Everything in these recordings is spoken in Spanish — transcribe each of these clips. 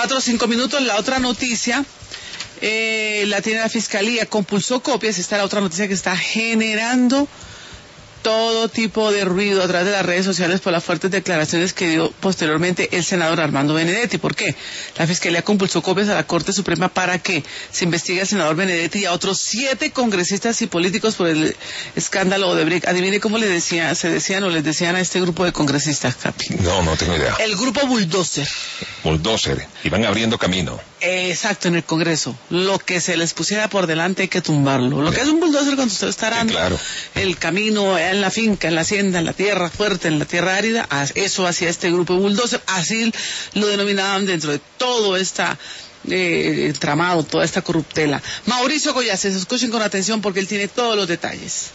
4 o 5 minutos. La otra noticia la tiene la Fiscalía. Compulsó copias. Esta es la otra noticia que está generando todo tipo de ruido a través de las redes sociales por las fuertes declaraciones que dio posteriormente el senador Armando Benedetti. ¿Por qué? La Fiscalía compulsó copias a la Corte Suprema para que se investigue al senador Benedetti y a otros 7 congresistas y políticos por el escándalo Odebrecht. Adivine cómo les decían a este grupo de congresistas, Capi. No tengo idea. El grupo Bulldozer. Bulldozer. Y van abriendo camino. Exacto, en el Congreso. Lo que se les pusiera por delante hay que tumbarlo. Lo que es un bulldozer cuando usted está arando el camino en la finca, en la hacienda, en la tierra fuerte, en la tierra árida, eso hacía este grupo bulldozer. Así lo denominaban dentro de todo esta tramado, toda esta corruptela. Mauricio Goyaces, escuchen con atención porque él tiene todos los detalles.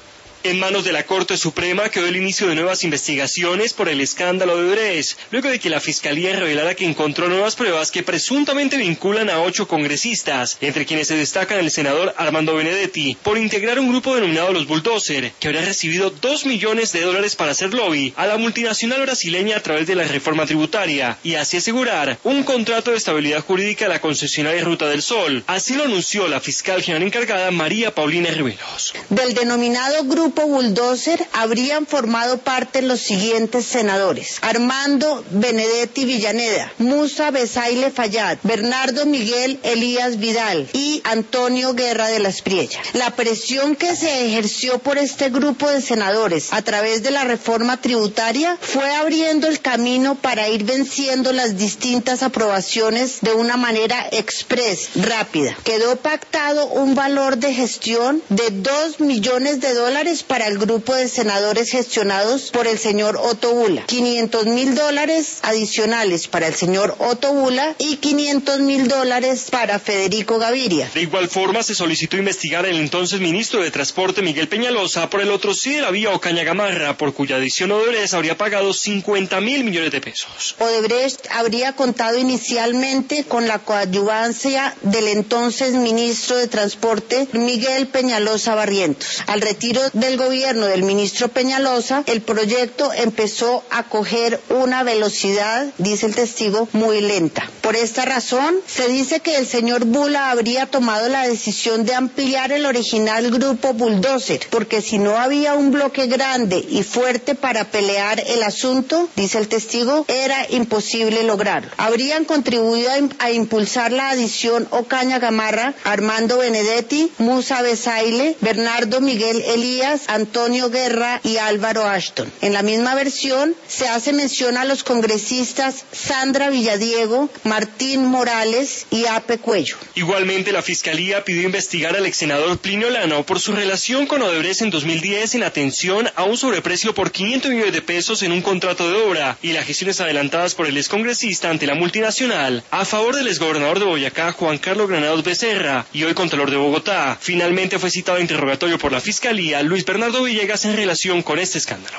En manos de la Corte Suprema quedó el inicio de nuevas investigaciones por el escándalo de Odebrecht, luego de que la Fiscalía revelara que encontró nuevas pruebas que presuntamente vinculan a 8 congresistas, entre quienes se destacan el senador Armando Benedetti, por integrar un grupo denominado los Bulldozer, que habría recibido $2 millones para hacer lobby a la multinacional brasileña a través de la reforma tributaria, y así asegurar un contrato de estabilidad jurídica a la concesionaria Ruta del Sol. Así lo anunció la fiscal general encargada María Paulina Riveros. Del denominado grupo Bulldozer habrían formado parte los siguientes senadores: Armando Benedetti Villaneda, Musa Besaile Fayad, Bernardo Miguel Elías Vidal y Antonio Guerra de la Espriella. La presión que se ejerció por este grupo de senadores a través de la reforma tributaria fue abriendo el camino para ir venciendo las distintas aprobaciones de una manera express, rápida. Quedó pactado un valor de gestión de $2 millones para el grupo de senadores gestionados por el señor Otto Bula, $500,000 adicionales para el señor Otto Bula y $500,000 para Federico Gaviria. De igual forma, se solicitó investigar al entonces ministro de Transporte Miguel Peñalosa por el otro sí de la vía Ocaña Gamarra, por cuya adición Odebrecht habría pagado $50,000 millones. Odebrecht habría contado inicialmente con la coadyuvancia del entonces ministro de Transporte Miguel Peñalosa Barrientos. Al retiro del gobierno del ministro Peñalosa, el proyecto empezó a coger una velocidad, dice el testigo, muy lenta. Por esta razón, se dice que el señor Bula habría tomado la decisión de ampliar el original grupo Bulldozer, porque si no había un bloque grande y fuerte para pelear el asunto, dice el testigo, era imposible lograrlo. Habrían contribuido a impulsar la adición Ocaña Gamarra, Armando Benedetti, Musa Besaile, Bernardo Miguel Elías, Antonio Guerra y Álvaro Ashton. En la misma versión se hace mención a los congresistas Sandra Villadiego, Martín Morales y Ape Cuello. Igualmente, la Fiscalía pidió investigar al exsenador Plinio Lano por su relación con Odebrecht en 2010 en atención a un sobreprecio por $500 millones en un contrato de obra y las gestiones adelantadas por el excongresista ante la multinacional a favor del exgobernador de Boyacá, Juan Carlos Granados Becerra, y hoy Contralor de Bogotá. Finalmente fue citado a interrogatorio por la Fiscalía Luis Bernardo Villegas en relación con este escándalo.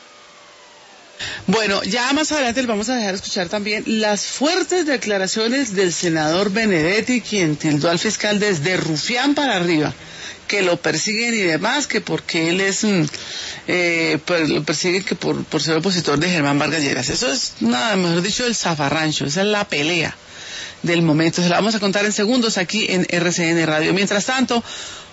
Bueno, ya más adelante les vamos a dejar escuchar también las fuertes declaraciones del senador Benedetti, quien tildó al fiscal desde rufián para arriba, que lo persiguen y demás, que porque él es, pues lo persiguen que por ser opositor de Germán Vargas Lleras. Eso es, nada mejor dicho, el zafarrancho, esa es la pelea del momento. Se la vamos a contar en segundos aquí en RCN Radio. Mientras tanto,